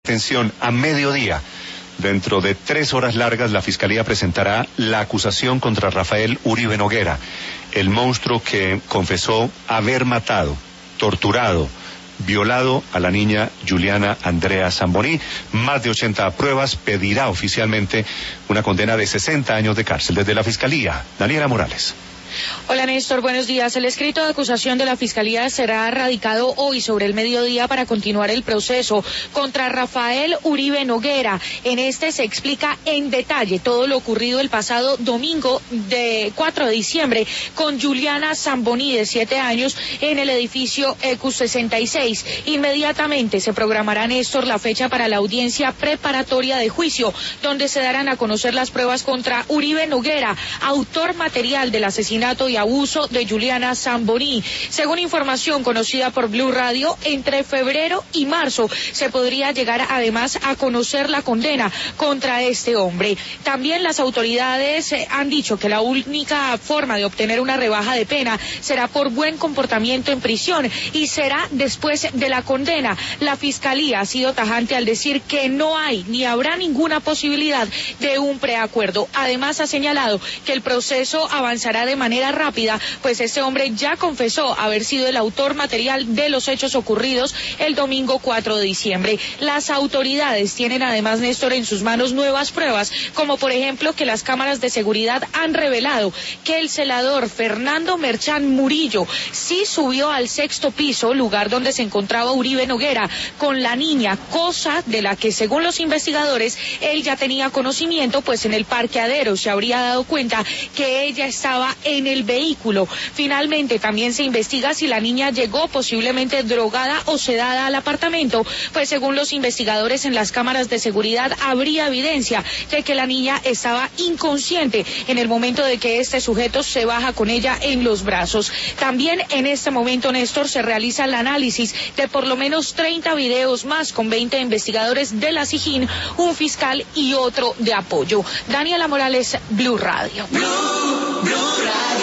Atención, a mediodía, dentro de 3 horas largas, la Fiscalía presentará la acusación contra Rafael Uribe Noguera, el monstruo que confesó haber matado, torturado, violado a la niña Juliana Andrea Zamboní. Más de 80 pruebas, pedirá oficialmente una condena de 60 años de cárcel. Desde la Fiscalía, Daniela Morales. Hola Néstor, buenos días. El escrito de acusación de la Fiscalía será radicado hoy sobre el mediodía para continuar el proceso contra Rafael Uribe Noguera. En este se explica en detalle todo lo ocurrido el pasado domingo de 4 de diciembre con Juliana Zamboní, de 7 años, en el edificio ECUS 66. Inmediatamente se programará, Néstor, la fecha para la audiencia preparatoria de juicio, donde se darán a conocer las pruebas contra Uribe Noguera, autor material del asesinato y abuso de Juliana Zamboní. Según información conocida por Blue Radio, entre febrero y marzo se podría llegar además a conocer la condena contra este hombre. También las autoridades han dicho que la única forma de obtener una rebaja de pena será por buen comportamiento en prisión y será después de la condena. La Fiscalía ha sido tajante al decir que no hay ni habrá ninguna posibilidad de un preacuerdo. Además ha señalado que el proceso avanzará de manera rápida, pues este hombre ya confesó haber sido el autor material de los hechos ocurridos el domingo 4 de diciembre. Las autoridades tienen además, Néstor, en sus manos nuevas pruebas, como por ejemplo que las cámaras de seguridad han revelado que el celador Fernando Merchán Murillo sí subió al 6º piso, lugar donde se encontraba Uribe Noguera, con la niña, cosa de la que según los investigadores él ya tenía conocimiento, pues en el parqueadero se habría dado cuenta que ella estaba en el vehículo. Finalmente también se investiga si la niña llegó posiblemente drogada o sedada al apartamento, pues según los investigadores en las cámaras de seguridad habría evidencia de que la niña estaba inconsciente en el momento de que este sujeto se baja con ella en los brazos. También en este momento, Néstor, se realiza el análisis de por lo menos 30 videos más con 20 investigadores de la SIJIN, un fiscal y otro de apoyo. Daniela Morales, Blue Radio. Blue Radio.